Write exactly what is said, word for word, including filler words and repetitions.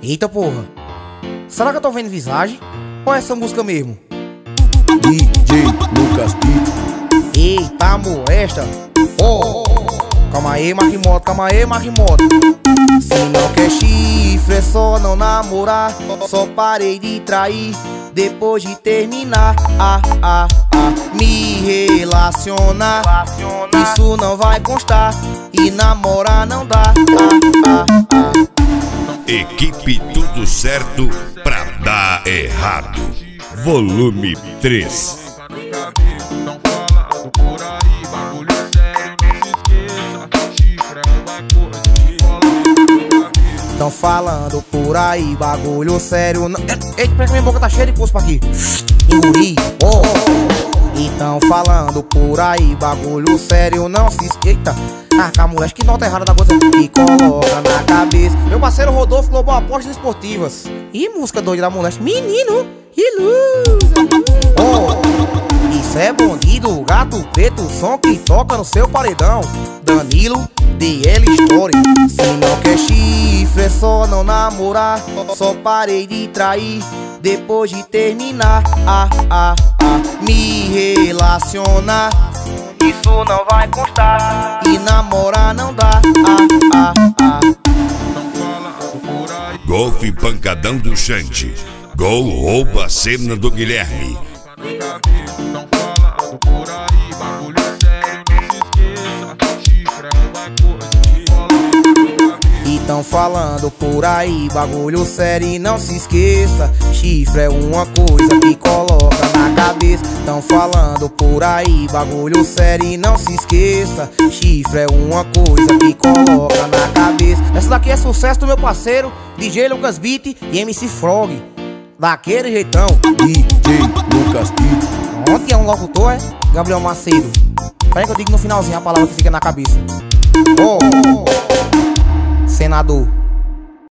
Eita porra, será que eu tô vendo visagem? Ou é essa música mesmo? D J Lucas Beat. Eita molesta. Oh, calma aí, Marquimoto, calma aí, Marquimoto. Se não quer chifre, é só não namorar. Só parei de trair depois de terminar. Ah, ah, ah, me relacionar. Isso não vai constar. E namorar não dá. Ah, ah, ah. Equipe Tudo Certo pra dar errado. Volume três. Tão falando por aí, bagulho sério, não se esqueça. Chifre é uma coisa que rola. Tão falando por aí, bagulho sério. Não... Eita, pega minha boca, tá cheia de cuspa aqui. Engoli, oh, oh. E tão falando por aí, bagulho sério, não se esqueita. Ah, com a mulher, que nota errada da coisa que coloca na cabeça. Meu parceiro Rodolfo Global Apostas Esportivas. E música doida da moleste, menino, ilusa. Oh, isso é bandido, gato preto, som que toca no seu paredão. Danilo, D L Story. Se não quer chifre, é só não namorar. Só parei de trair depois de terminar. Ah, ah, ah, me relacionar. Isso não vai constar. E namorar não dá. Ah, ah, ah. Tão falando por aí. Golfe pancadão do Xande. Gol rouba a cena do Guilherme. Tão falando por aí, bagulho sério, não se esqueça. Chifre é uma coisa que rola. E tão falando por aí, bagulho sério e não se esqueça. Chifre é uma coisa que coloca na cabeça. Tão falando por aí, bagulho sério e não se esqueça. Chifre é uma coisa que coloca na cabeça. Essa daqui é sucesso do meu parceiro D J Lucas Beat e M C Frog. Daquele jeitão. D J Lucas Beat. Ontem é um locutor, é? Gabriel Macedo. Peraí que eu digo no finalzinho a palavra que fica na cabeça. Oh, oh, oh. Senador.